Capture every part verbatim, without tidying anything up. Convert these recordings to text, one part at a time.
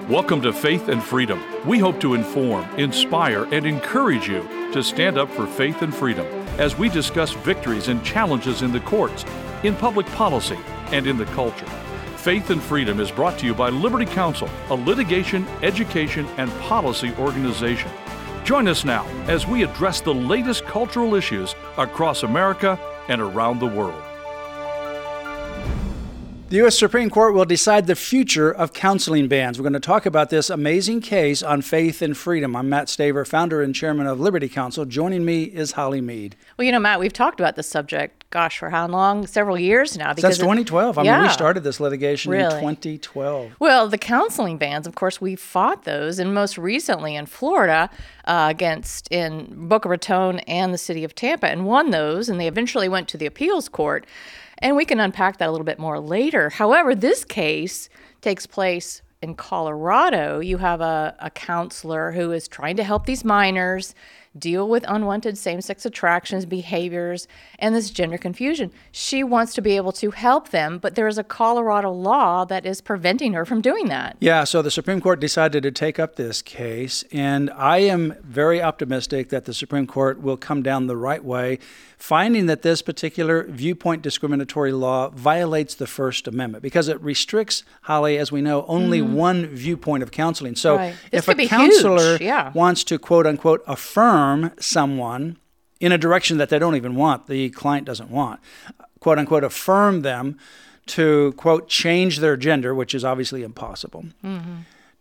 Welcome to Faith and Freedom. We hope to inform, inspire, and encourage you to stand up for faith and freedom as we discuss victories and challenges in the courts, in public policy, and in the culture. Faith and Freedom is brought to you by Liberty Counsel, a litigation, education, and policy organization. Join us now as we address the latest cultural issues across America and around the world. The U S Supreme Court will decide the future of counseling bans. We're going to talk about this amazing case on faith and freedom. I'm Matt Staver, founder and chairman of Liberty Counsel. Joining me is Holly Mead. Well, you know, Matt, we've talked about this subject, gosh, for how long? Several years now. Because Since twenty twelve. I yeah, mean, we started this litigation really? in twenty twelve. Well, the counseling bans, of course, we fought those, and most recently in Florida uh, against in Boca Raton and the city of Tampa, and won those, and they eventually went to the appeals court. And we can unpack that a little bit more later. However, this case takes place in Colorado. You have a, a counselor who is trying to help these minors deal with unwanted same-sex attractions, behaviors, and this gender confusion. She wants to be able to help them, but there is a Colorado law that is preventing her from doing that. Yeah, so the Supreme Court decided to take up this case, and I am very optimistic that the Supreme Court will come down the right way, finding that this particular viewpoint discriminatory law violates the First Amendment because it restricts, Holly, as we know, only mm-hmm. one viewpoint of counseling. So right. if a counselor yeah. wants to, quote unquote, affirm someone in a direction that they don't even want, the client doesn't want, quote unquote, affirm them to, quote, change their gender, which is obviously impossible, mm-hmm.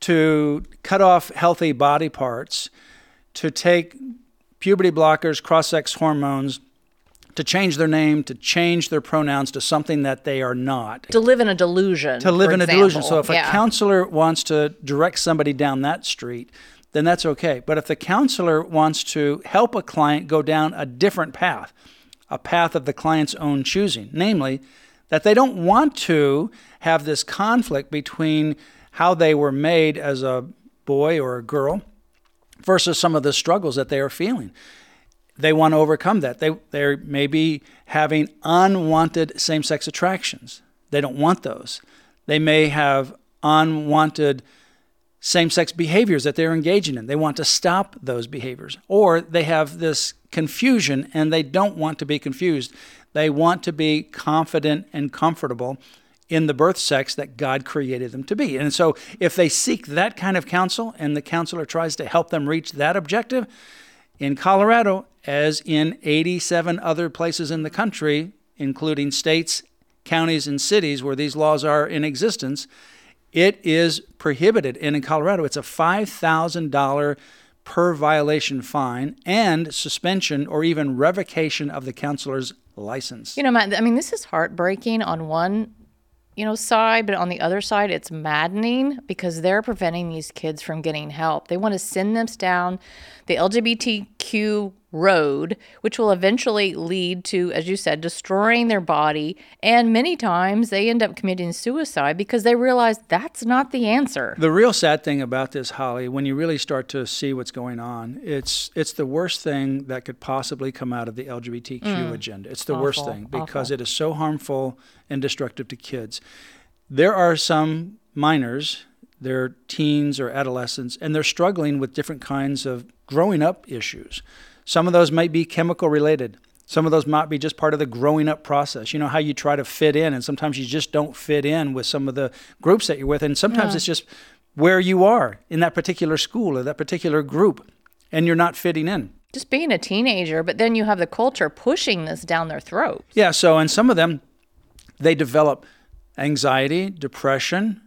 to cut off healthy body parts, to take puberty blockers, cross-sex hormones, to change their name, to change their pronouns to something that they are not. To live in a delusion. To live in example. a delusion. So if yeah. a counselor wants to direct somebody down that street, then that's okay. But if the counselor wants to help a client go down a different path, a path of the client's own choosing, namely that they don't want to have this conflict between how they were made as a boy or a girl versus some of the struggles that they are feeling. They want to overcome that. They they may be having unwanted same-sex attractions. They don't want those. They may have unwanted same-sex behaviors that they're engaging in. They want to stop those behaviors. Or they have this confusion and they don't want to be confused. They want to be confident and comfortable in the birth sex that God created them to be. And so if they seek that kind of counsel and the counselor tries to help them reach that objective, in Colorado, as in eighty-seven other places in the country, including states, counties, and cities where these laws are in existence, it is prohibited. And in Colorado, it's a five thousand dollars per violation fine and suspension or even revocation of the counselor's license. You know, Matt, I mean, this is heartbreaking on one, you know, side, but on the other side, it's maddening because they're preventing these kids from getting help. They want to send them down the L G B T Q road, which will eventually lead to, as you said, destroying their body. And many times they end up committing suicide because they realize that's not the answer. The real sad thing about this, Holly, when you really start to see what's going on, it's it's the worst thing that could possibly come out of the L G B T Q mm. agenda. It's the awful, worst thing because awful. It is so harmful and destructive to kids. There are some minors, they're teens or adolescents, and they're struggling with different kinds of growing up issues. Some of those might be chemical related. Some of those might be just part of the growing up process. You know how you try to fit in, and sometimes you just don't fit in with some of the groups that you're with. And sometimes yeah. it's just where you are in that particular school or that particular group, and you're not fitting in. Just being a teenager, but then you have the culture pushing this down their throat. Yeah, so and some of them, they develop anxiety, depression,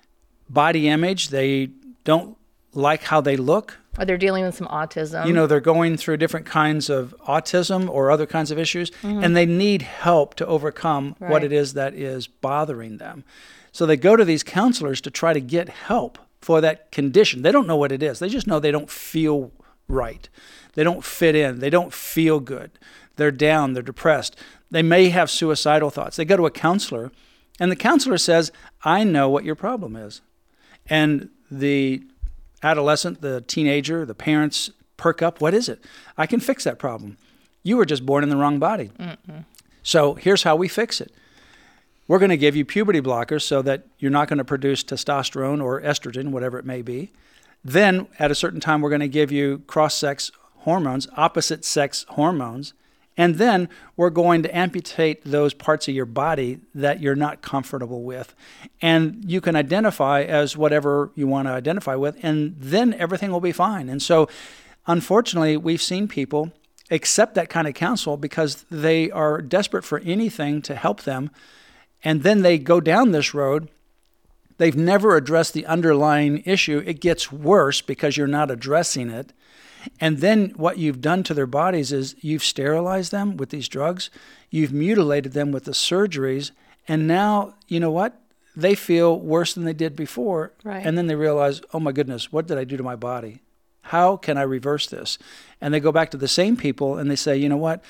body image. They don't like how they look. Or they're dealing with some autism. You know, they're going through different kinds of autism or other kinds of issues, mm-hmm. and they need help to overcome right. what it is that is bothering them. So they go to these counselors to try to get help for that condition. They don't know what it is. They just know they don't feel right. They don't fit in. They don't feel good. They're down. They're depressed. They may have suicidal thoughts. They go to a counselor, and the counselor says, I know what your problem is. And the adolescent, the teenager, the parents perk up. What is it? I can fix that problem. You were just born in the wrong body. Mm-mm. So here's how we fix it. We're going to give you puberty blockers so that you're not going to produce testosterone or estrogen, whatever it may be. Then at a certain time, we're going to give you cross-sex hormones, opposite sex hormones. And then we're going to amputate those parts of your body that you're not comfortable with. And you can identify as whatever you want to identify with, and then everything will be fine. And so, unfortunately, we've seen people accept that kind of counsel because they are desperate for anything to help them. And then they go down this road. They've never addressed the underlying issue. It gets worse because you're not addressing it. And then what you've done to their bodies is you've sterilized them with these drugs, you've mutilated them with the surgeries, and now, you know what? They feel worse than they did before. Right. And then they realize, oh my goodness, what did I do to my body? How can I reverse this? And they go back to the same people and they say, you know what?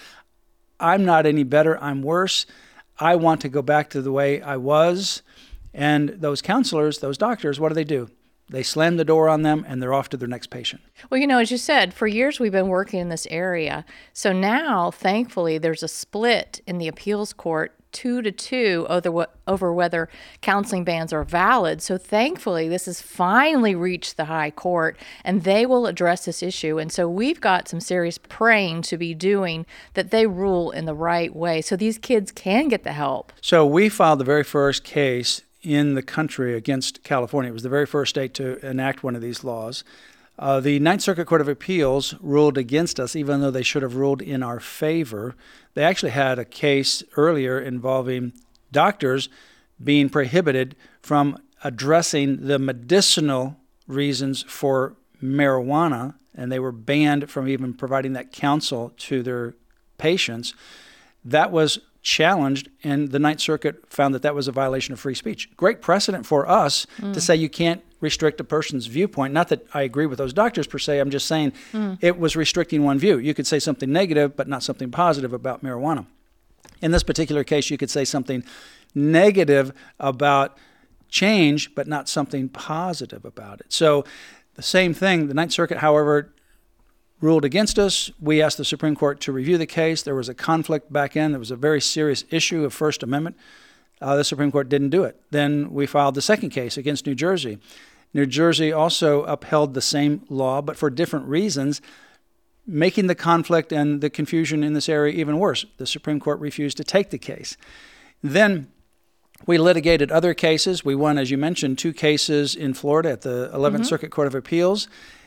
I'm not any better, I'm worse. I want to go back to the way I was. And those counselors, those doctors, what do they do? They slam the door on them and they're off to their next patient. Well, you know, as you said, for years we've been working in this area. So now, thankfully, there's a split in the appeals court, two to two, over, over whether counseling bans are valid. So thankfully, this has finally reached the high court and they will address this issue. And so we've got some serious praying to be doing that they rule in the right way so these kids can get the help. So we filed the very first case in the country against California. It was the very first state to enact one of these laws. Uh, the Ninth Circuit Court of Appeals ruled against us, even though they should have ruled in our favor. They actually had a case earlier involving doctors being prohibited from addressing the medicinal reasons for marijuana, and they were banned from even providing that counsel to their patients. That was challenged, and the Ninth Circuit found that that was a violation of free speech. Great precedent for us mm. to say you can't restrict a person's viewpoint. Not that I agree with those doctors per se. I'm just saying mm. it was restricting one view. You could say something negative, but not something positive about marijuana. In this particular case, you could say something negative about change, but not something positive about it. So the same thing, the Ninth Circuit, however, ruled against us. We asked the Supreme Court to review the case. There was a conflict back in. There was a very serious issue of First Amendment. Uh, the Supreme Court didn't do it. Then we filed the second case against New Jersey. New Jersey also upheld the same law, but for different reasons, making the conflict and the confusion in this area even worse. The Supreme Court refused to take the case. Then we litigated other cases. We won, as you mentioned, two cases in Florida at the eleventh mm-hmm. Circuit Court of Appeals.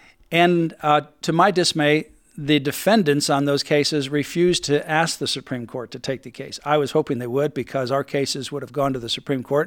And uh, to my dismay, the defendants on those cases refused to ask the Supreme Court to take the case. I was hoping they would because our cases would have gone to the Supreme Court.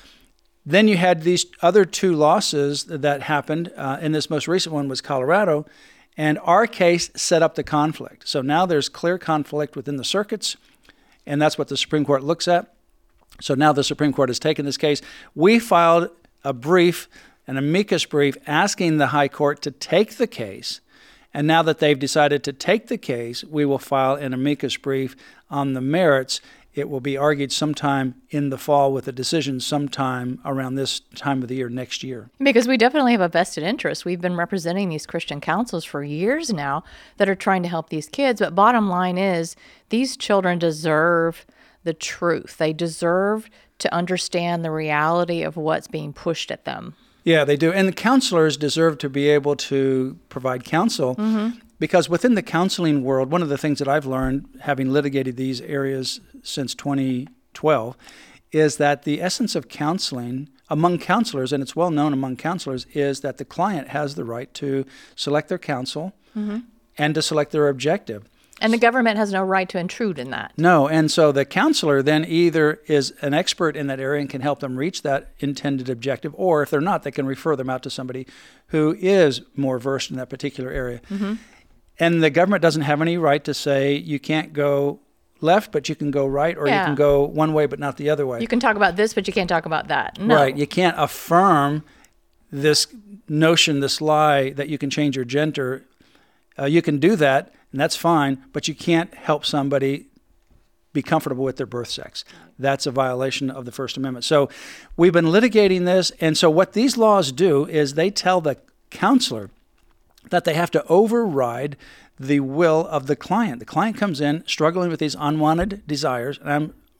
Then you had these other two losses that happened, uh, and this most recent one was Colorado, and our case set up the conflict. So now there's clear conflict within the circuits, and that's what the Supreme Court looks at. So now the Supreme Court has taken this case. We filed a brief, an amicus brief, asking the High Court to take the case. And now that they've decided to take the case, we will file an amicus brief on the merits. It will be argued sometime in the fall with a decision sometime around this time of the year next year. Because we definitely have a vested interest. We've been representing these Christian councils for years now that are trying to help these kids. But bottom line is, these children deserve the truth. They deserve to understand the reality of what's being pushed at them. Yeah, they do. And the counselors deserve to be able to provide counsel mm-hmm. because within the counseling world, one of the things that I've learned, having litigated these areas since twenty twelve, is that the essence of counseling among counselors, and it's well known among counselors, is that the client has the right to select their counsel mm-hmm. and to select their objective. And the government has no right to intrude in that. No, and so the counselor then either is an expert in that area and can help them reach that intended objective, or if they're not, they can refer them out to somebody who is more versed in that particular area. Mm-hmm. And the government doesn't have any right to say you can't go left, but you can go right, or yeah. you can go one way but not the other way. You can talk about this, but you can't talk about that. No. Right. You can't affirm this notion, this lie that you can change your gender. Uh, you can do that, and that's fine, but you can't help somebody be comfortable with their birth sex. That's a violation of the First Amendment. So we've been litigating this, and so what these laws do is they tell the counselor that they have to override the will of the client. The client comes in struggling with these unwanted desires, and I'm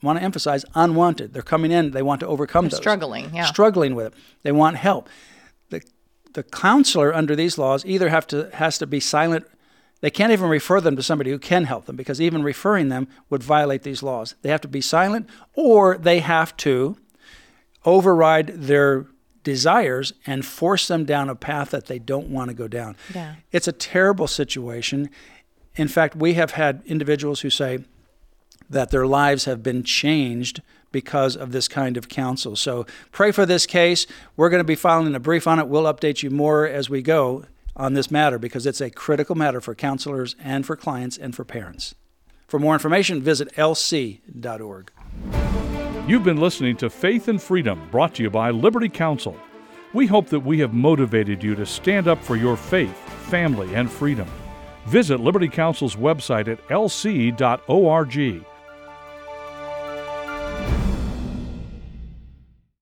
want to emphasize unwanted. They're coming in, they want to overcome They're those. struggling, yeah. Struggling with it. They want help. The the counselor under these laws either have to has to be silent. They can't even refer them to somebody who can help them, because even referring them would violate these laws. They have to be silent, or they have to override their desires and force them down a path that they don't want to go down. Yeah. It's a terrible situation. In fact, we have had individuals who say that their lives have been changed because of this kind of counsel. So pray for this case. We're going to be filing a brief on it. We'll update you more as we go on this matter, because it's a critical matter for counselors and for clients and for parents. For more information, visit L C dot org. You've been listening to Faith and Freedom, brought to you by Liberty Counsel. We hope that we have motivated you to stand up for your faith, family, and freedom. Visit Liberty Counsel's website at L C dot org.